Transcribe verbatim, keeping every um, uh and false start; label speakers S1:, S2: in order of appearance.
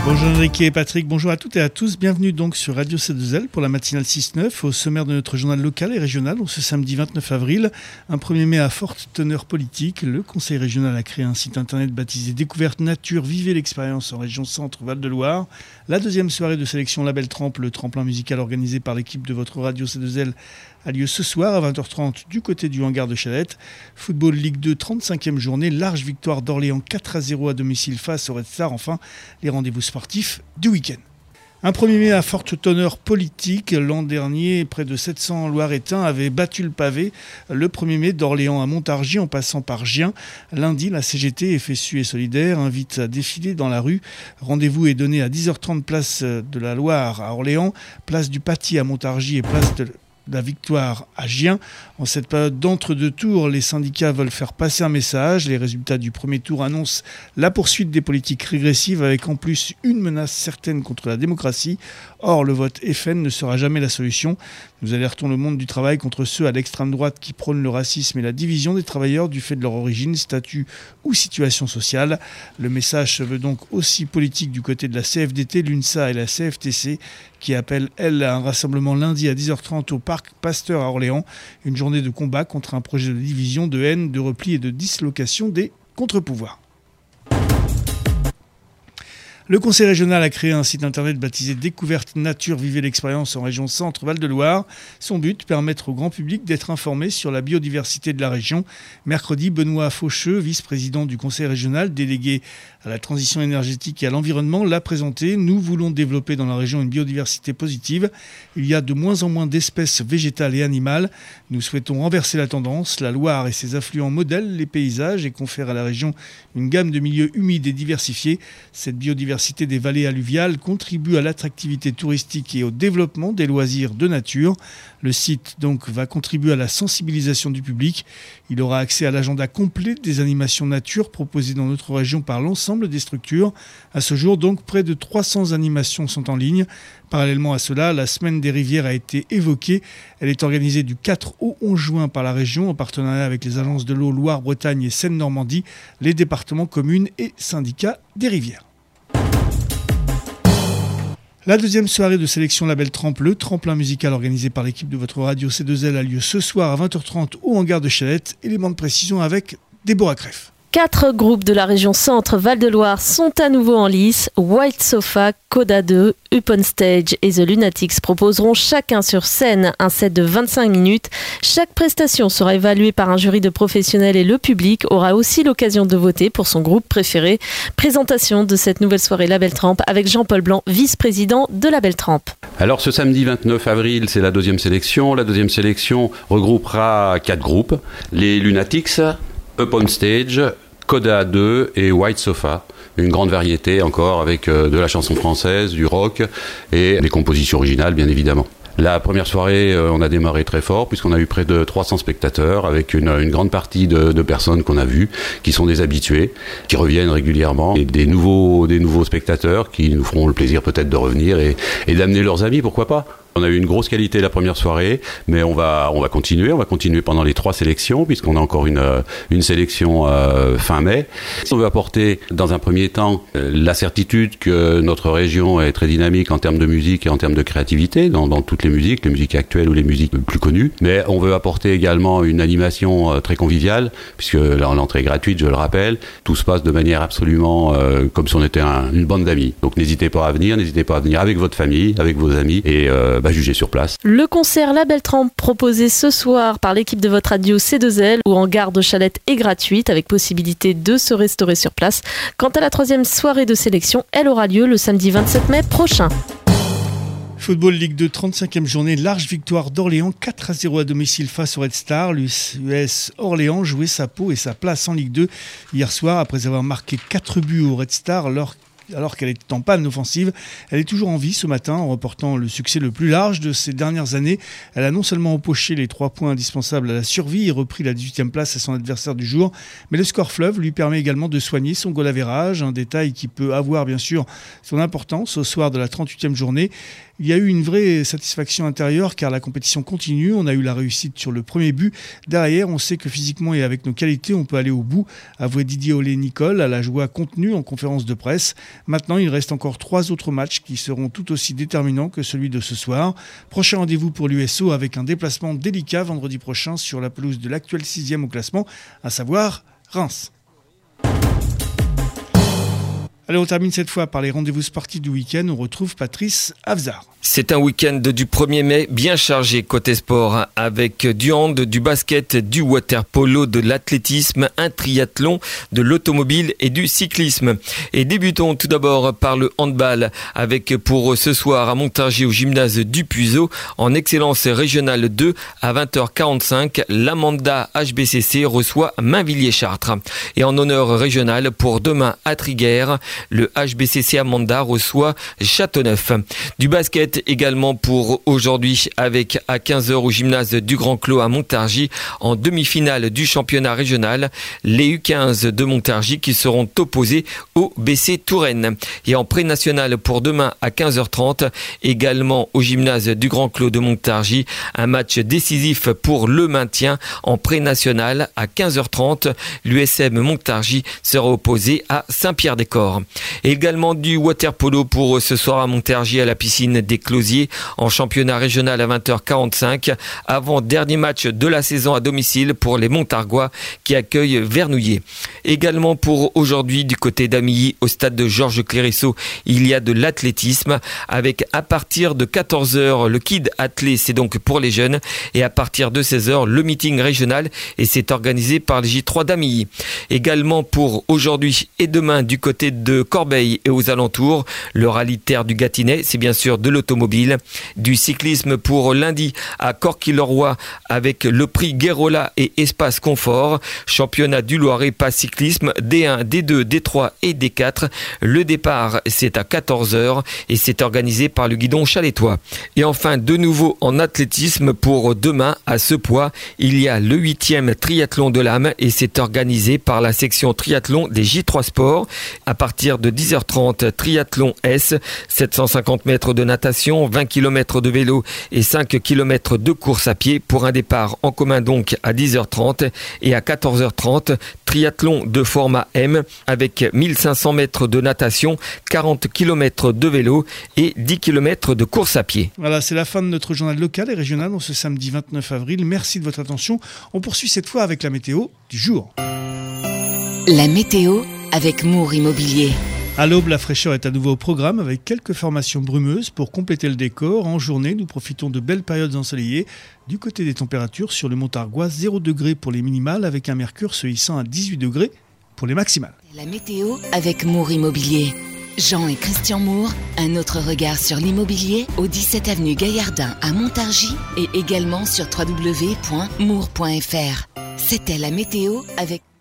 S1: Bonjour Enrique et Patrick, bonjour à toutes et à tous. Bienvenue donc sur Radio C deux L pour la matinale six neuf. Au sommaire de notre journal local et régional, ce samedi vingt-neuf avril, un premier mai à forte teneur politique. Le Conseil régional a créé un site internet baptisé Découverte Nature, vivez l'expérience en région Centre Val-de-Loire. La deuxième soirée de sélection Label Trempe, le tremplin musical organisé par l'équipe de votre Radio C deux L, a lieu ce soir à vingt heures trente du côté du hangar de Chalette. Football Ligue deux, trente-cinquième journée, large victoire d'Orléans quatre à zéro à domicile face au Red Star. Enfin, les rendez-vous sportifs du week-end. Un premier mai à forte teneur politique. L'an dernier, près de sept cents Loiretains avaient battu le pavé. Le premier mai d'Orléans à Montargis en passant par Gien. Lundi, la C G T, F S U et Solidaire, invite à défiler dans la rue. Rendez-vous est donné à dix heures trente place de la Loire à Orléans, place du Paty à Montargis et place de la Victoire à Gien. En cette période d'entre-deux tours, les syndicats veulent faire passer un message. Les résultats du premier tour annoncent la poursuite des politiques régressives avec en plus une menace certaine contre la démocratie. Or, le vote F N ne sera jamais la solution. Nous alertons le monde du travail contre ceux à l'extrême droite qui prônent le racisme et la division des travailleurs du fait de leur origine, statut ou situation sociale. Le message se veut donc aussi politique du côté de la C F D T, l'UNSA et la C F T C qui appellent, elle, à un rassemblement lundi à dix heures trente au Parc Pasteur à Orléans. Une journée de combat contre un projet de division, de haine, de repli et de dislocation des contre-pouvoirs. Le Conseil régional a créé un site internet baptisé Découverte Nature, vivez l'expérience en région Centre Val-de-Loire. Son but, permettre au grand public d'être informé sur la biodiversité de la région. Mercredi, Benoît Faucheux, vice-président du Conseil régional, délégué à la transition énergétique et à l'environnement, l'a présenté. Nous voulons développer dans la région une biodiversité positive. Il y a de moins en moins d'espèces végétales et animales. Nous souhaitons renverser la tendance. La Loire et ses affluents modèlent les paysages et confèrent à la région une gamme de milieux humides et diversifiés. Cette biodiversité des vallées alluviales contribue à l'attractivité touristique et au développement des loisirs de nature. Le site donc va contribuer à la sensibilisation du public. Il aura accès à l'agenda complet des animations nature proposées dans notre région par l'ensemble des structures. À ce jour, donc, près de trois cents animations sont en ligne. Parallèlement à cela, la Semaine des rivières a été évoquée. Elle est organisée du quatre au onze juin par la région en partenariat avec les agences de l'eau Loire-Bretagne et Seine-Normandie, les départements, communes et syndicats des rivières. La deuxième soirée de sélection Label Trempe, le tremplin musical organisé par l'équipe de votre radio C deux L, a lieu ce soir à vingt heures trente au hangar de Chalette. Éléments de précision avec Déborah Creff.
S2: Quatre groupes de la région Centre Val-de-Loire sont à nouveau en lice. White Sofa, Coda deux, Up on Stage et The Lunatics proposeront chacun sur scène un set de vingt-cinq minutes. Chaque prestation sera évaluée par un jury de professionnels et le public aura aussi l'occasion de voter pour son groupe préféré. Présentation de cette nouvelle soirée Label Trempe avec Jean-Paul Blanc, vice-président de Label Trempe.
S3: Alors ce samedi vingt-neuf avril, c'est la deuxième sélection. La deuxième sélection regroupera quatre groupes. Les Lunatics, Up on Stage, Coda deux et White Sofa. Une grande variété encore avec euh, de la chanson française, du rock et des compositions originales bien évidemment. La première soirée, euh, on a démarré très fort puisqu'on a eu près de trois cents spectateurs avec une, une grande partie de, de personnes qu'on a vues, qui sont des habitués, qui reviennent régulièrement et des nouveaux, des nouveaux spectateurs qui nous feront le plaisir peut-être de revenir et, et d'amener leurs amis, pourquoi pas. On a eu une grosse qualité la première soirée, mais on va on va continuer, on va continuer pendant les trois sélections puisqu'on a encore une une sélection euh, fin mai. On veut apporter dans un premier temps euh, la certitude que notre région est très dynamique en termes de musique et en termes de créativité dans dans toutes les musiques, les musiques actuelles ou les musiques plus connues. Mais on veut apporter également une animation euh, très conviviale puisque l'entrée est gratuite, je le rappelle. Tout se passe de manière absolument euh, comme si on était un, une bande d'amis. Donc n'hésitez pas à venir, n'hésitez pas à venir avec votre famille, avec vos amis et euh, bah, juger sur place.
S2: Le concert Label Trempe proposé ce soir par l'équipe de votre radio C deux L ou en gare de Chalette est gratuite avec possibilité de se restaurer sur place. Quant à la troisième soirée de sélection, elle aura lieu le samedi vingt-sept mai prochain.
S1: Football Ligue deux, trente-cinquième journée, large victoire d'Orléans, quatre à zéro à domicile face au Red Star. L'U S Orléans jouait sa peau et sa place en Ligue deux hier soir après avoir marqué quatre buts au Red Star alors alors qu'elle était en panne offensive. Elle est toujours en vie ce matin en reportant le succès le plus large de ces dernières années. Elle a non seulement empoché les trois points indispensables à la survie et repris la dix-huitième place à son adversaire du jour, mais le score fleuve lui permet également de soigner son goal average, un détail qui peut avoir bien sûr son importance au soir de la trente-huitième journée. Il y a eu une vraie satisfaction intérieure car la compétition continue. On a eu la réussite sur le premier but. Derrière, on sait que physiquement et avec nos qualités, on peut aller au bout, avouait Didier Olé-Nicole à la joie contenue en conférence de presse. Maintenant, il reste encore trois autres matchs qui seront tout aussi déterminants que celui de ce soir. Prochain rendez-vous pour l'U S O avec un déplacement délicat vendredi prochain sur la pelouse de l'actuel sixième au classement, à savoir Reims. Allez, on termine cette fois par les rendez-vous sportifs du week-end. On retrouve Patrice Afzard.
S4: C'est un week-end du premier mai bien chargé côté sport, avec du hand, du basket, du water-polo, de l'athlétisme, un triathlon, de l'automobile et du cyclisme. Et débutons tout d'abord par le handball, avec pour ce soir à Montargis au gymnase du Puiseau, en excellence régionale deux, à vingt heures quarante-cinq, l'Amanda H B C C reçoit Mainvilliers-Chartres. Et en honneur régional, pour demain à Triguères, le H B C C Amanda reçoit Châteauneuf. Du basket également pour aujourd'hui, avec à quinze heures au gymnase du Grand Clos à Montargis, en demi-finale du championnat régional, les U quinze de Montargis qui seront opposés au B C Touraine. Et en pré-national pour demain à quinze heures trente, également au gymnase du Grand Clos de Montargis, un match décisif pour le maintien en pré-national à quinze heures trente. L'U S M Montargis sera opposé à Saint-Pierre-des-Corps. Et également du water-polo pour ce soir à Montargis à la piscine des Closiers en championnat régional à vingt heures quarante-cinq, avant dernier match de la saison à domicile pour les Montargois qui accueillent Vernouillet. Également pour aujourd'hui du côté d'Amilly au stade de Georges Clérisseau, il y a de l'athlétisme avec à partir de quatorze heures le Kid Athlé, c'est donc pour les jeunes, et à partir de seize heures le meeting régional, et c'est organisé par le J trois d'Amilly. Également pour aujourd'hui et demain du côté de Corbeil et aux alentours, le rallye terre du Gâtinais, c'est bien sûr de l'automobile. Du cyclisme pour lundi à Corquy-le-Roi avec le prix Guérola et Espace Confort. Championnat du Loiret pas cyclisme D un, D deux, D trois et D quatre. Le départ c'est à quatorze heures et c'est organisé par le guidon chalétois. Et enfin de nouveau en athlétisme pour demain à Sepois, il y a le huitième triathlon de l'âme et c'est organisé par la section triathlon des J trois Sports. À partir de dix heures trente, triathlon S, sept cent cinquante mètres de natation, vingt kilomètres de vélo et cinq kilomètres de course à pied pour un départ en commun donc à dix heures trente. Et à quatorze heures trente, triathlon de format M avec mille cinq cents mètres de natation, quarante kilomètres de vélo et dix kilomètres de course à pied.
S1: Voilà, c'est la fin de notre journal local et régional en ce samedi vingt-neuf avril. Merci de votre attention. On poursuit cette fois avec la météo du jour.
S5: La météo avec Moore Immobilier.
S1: À l'aube, la fraîcheur est à nouveau au programme avec quelques formations brumeuses pour compléter le décor. En journée, nous profitons de belles périodes ensoleillées. Du côté des températures, sur le Montargois, zéro degré pour les minimales avec un mercure se hissant à dix-huit degrés pour les maximales.
S5: La météo avec Moore Immobilier. Jean et Christian Moore, un autre regard sur l'immobilier au dix-sept avenue Gaillardin à Montargis et également sur w w w point moore point f r. C'était la météo avec...